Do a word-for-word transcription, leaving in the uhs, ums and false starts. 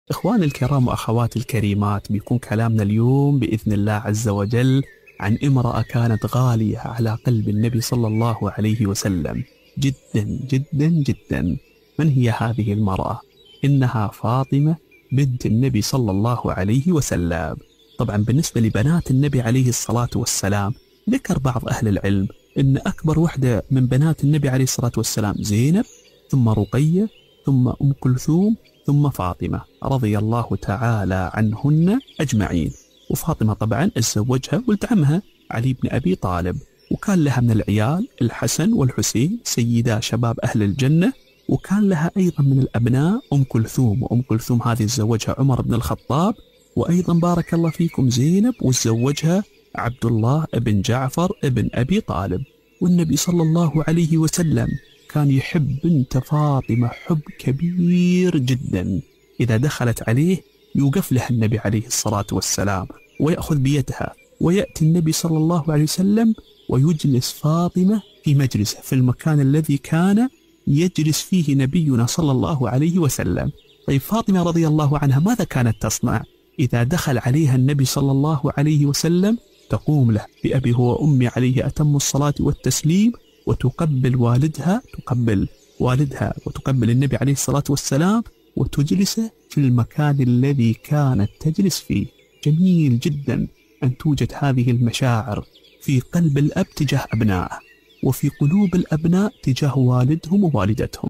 إخواني الكرام وأخواتي الكريمات، بيكون كلامنا اليوم بإذن الله عز وجل عن امرأة كانت غالية على قلب النبي صلى الله عليه وسلم جدا جدا جدا. من هي هذه المرأة؟ إنها فاطمة بنت النبي صلى الله عليه وسلم. طبعا بالنسبة لبنات النبي عليه الصلاة والسلام، ذكر بعض أهل العلم إن أكبر وحدة من بنات النبي عليه الصلاة والسلام زينب، ثم رقية، ثم أم كلثوم، ثم فاطمة رضي الله تعالى عنهن أجمعين. وفاطمة طبعا تزوجها ولد عمها علي بن أبي طالب، وكان لها من العيال الحسن والحسين سيدا شباب أهل الجنة. وكان لها أيضا من الأبناء أم كلثوم، وأم كلثوم هذه تزوجها عمر بن الخطاب، وأيضا بارك الله فيكم زينب وتزوجها عبد الله بن جعفر بن أبي طالب. والنبي صلى الله عليه وسلم كان يحب بنت فاطمة حب كبير جدا. إذا دخلت عليه يوقف لها النبي عليه الصلاة والسلام ويأخذ بيدها، ويأتي النبي صلى الله عليه وسلم ويجلس فاطمة في مجلسه في المكان الذي كان يجلس فيه نبينا صلى الله عليه وسلم. طيب فاطمة رضي الله عنها ماذا كانت تصنع؟ إذا دخل عليها النبي صلى الله عليه وسلم تقوم له بأبي هو أمي عليه أتم الصلاة والتسليم، وتقبل والدها تقبل والدها وتقبل النبي عليه الصلاة والسلام، وتجلسه في المكان الذي كانت تجلس فيه. جميل جدا أن توجد هذه المشاعر في قلب الأب تجاه أبنائه، وفي قلوب الأبناء تجاه والدهم ووالدتهم.